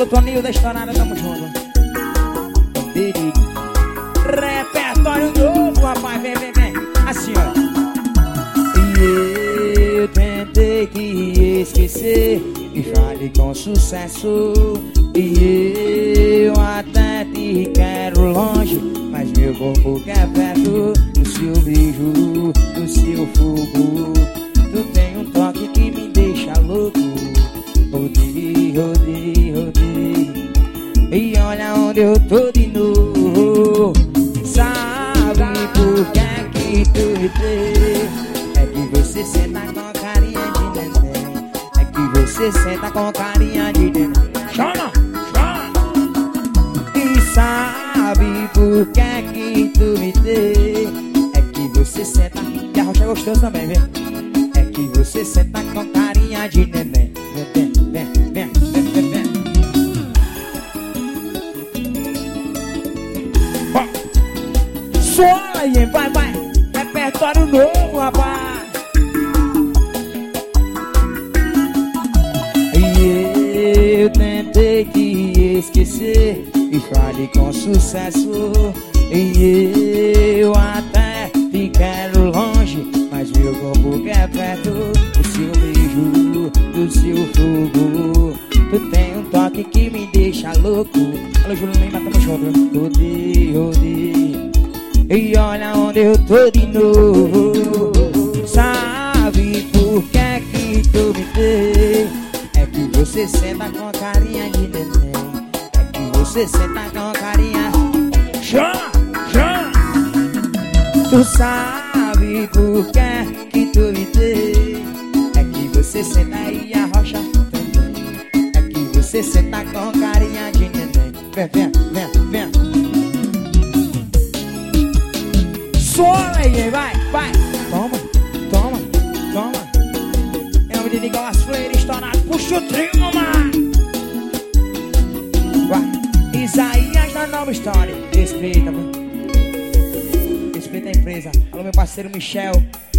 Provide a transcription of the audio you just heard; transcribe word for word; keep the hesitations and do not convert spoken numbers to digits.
Alô, Toninho da Estourada, tamo junto. Repertório novo, rapaz, vem, vem, vem. Assim, ó. E eu tentei que esquecer e falei com sucesso. E eu até te quero longe, mas meu corpo quer perto do seu beijo, do seu fogo. Tu tem um toque que me deixa louco. Rodei, rodei, rodei. E olha onde eu tô de novo. Sabe por que é que tu me deu? É que você senta com carinha de neném. É que você senta com carinha de neném. Chama, chama. E sabe por que é que tu me deu? É que você senta. E a rocha é gostoso também, vem. É que você senta com carinha de neném. Vem, vem, vem, vem, vem, vem. Sola aí, vai, vai. Repertório novo, rapaz. E eu tentei te esquecer e falei com sucesso. E eu até te quero longe, mas meu corpo quer perto do seu beijo, do seu fogo. Tu tem um toque que me deixa louco. Alô, Júlio Lima, tamo junto. Rodei, rodei. E olha onde eu tô de novo. Sabe por que é que tu me deu? É que você senta com carinha de neném. É que você senta com carinha. Chama, chama. Tu sabe por que é que tu me deu? É que você senta e a rocha também. É que você senta com carinha de neném. Vem, vem, vem, vem. Sola aí, vai, vai. Toma, toma, toma. É o menino igual as fleiras estourado. Puxa o trio, mamãe. Vai. Isaías da Nova História. Respeita, mano. Respeita a empresa. Alô, meu parceiro Michel.